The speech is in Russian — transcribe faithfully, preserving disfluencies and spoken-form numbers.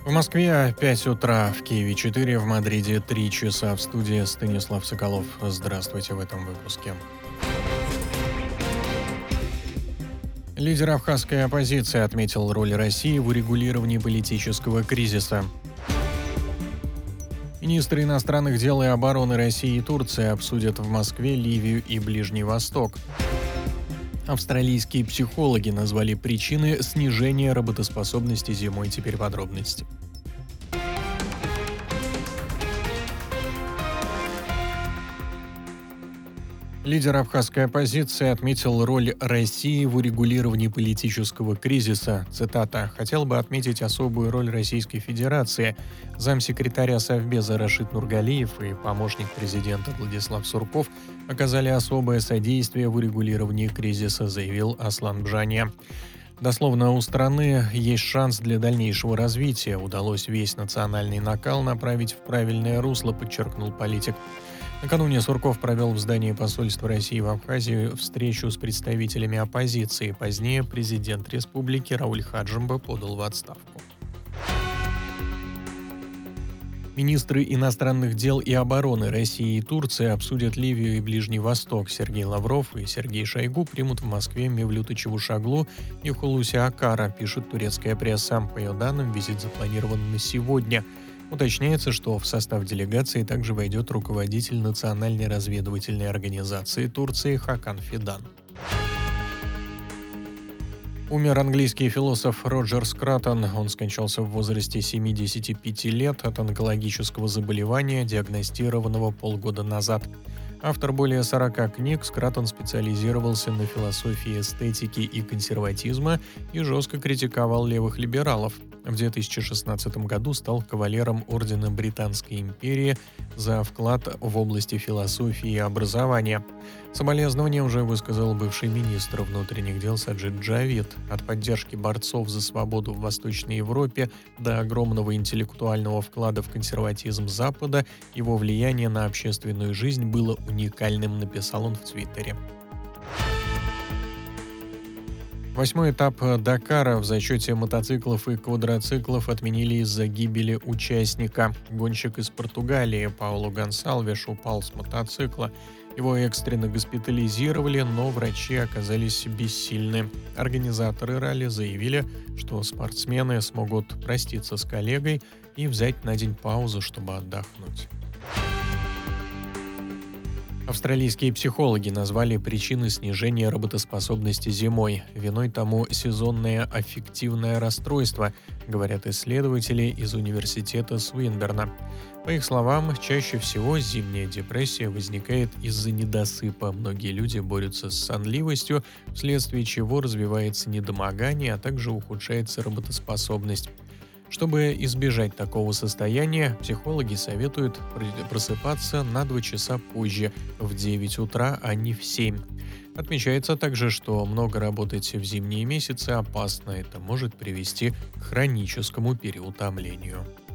В Москве пять утра, в Киеве четыре, в Мадриде три часа. В студии Станислав Соколов. Здравствуйте в этом выпуске. Лидер абхазской оппозиции отметил роль России в урегулировании политического кризиса. Министры иностранных дел и обороны России и Турции обсудят в Москве Ливию и Ближний Восток. Австралийские психологи назвали причины снижения работоспособности зимой. Теперь подробности. Лидер абхазской оппозиции отметил роль России в урегулировании политического кризиса. Цитата: «Хотел бы отметить особую роль Российской Федерации. Замсекретаря Совбеза Рашид Нургалиев и помощник президента Владислав Сурков оказали особое содействие в урегулировании кризиса», заявил Аслан Бжания. Дословно, у страны есть шанс для дальнейшего развития. Удалось весь национальный накал направить в правильное русло, подчеркнул политик. Накануне Сурков провел в здании посольства России в Абхазии встречу с представителями оппозиции. Позднее президент республики Рауль Хаджимба подал в отставку. Министры иностранных дел и обороны России и Турции обсудят Ливию и Ближний Восток. Сергей Лавров и Сергей Шойгу примут в Москве Мевлюта Чавушоглу и Хулуси Акара, пишет турецкая пресса. По ее данным, визит запланирован на сегодня. Уточняется, что в состав делегации также войдет руководитель Национальной разведывательной организации Турции Хакан Фидан. Умер английский философ Роджер Скраттон. Он скончался в возрасте семидесяти пяти лет от онкологического заболевания, диагностированного полгода назад. Автор более сорока книг, Скраттон специализировался на философии эстетики и консерватизма и жестко критиковал левых либералов. В две тысячи шестнадцатом году стал кавалером Ордена Британской империи за вклад в области философии и образования. Соболезнования уже высказал бывший министр внутренних дел Саджид Джавид. От поддержки борцов за свободу в Восточной Европе до огромного интеллектуального вклада в консерватизм Запада его влияние на общественную жизнь было уникальным, написал он в Твиттере. Восьмой этап Дакара в зачете мотоциклов и квадроциклов отменили из-за гибели участника. Гонщик из Португалии Пауло Гонсалвеш упал с мотоцикла. Его экстренно госпитализировали, но врачи оказались бессильны. Организаторы ралли заявили, что спортсмены смогут проститься с коллегой и взять на день паузу, чтобы отдохнуть. Австралийские психологи назвали причины снижения работоспособности зимой. Виной тому сезонное аффективное расстройство, говорят исследователи из университета Свинберна. По их словам, чаще всего зимняя депрессия возникает из-за недосыпа. Многие люди борются с сонливостью, вследствие чего развивается недомогание, а также ухудшается работоспособность. Чтобы избежать такого состояния, психологи советуют просыпаться на два часа позже, в девять утра, а не в семь. Отмечается также, что много работать в зимние месяцы опасно. Это может привести к хроническому переутомлению.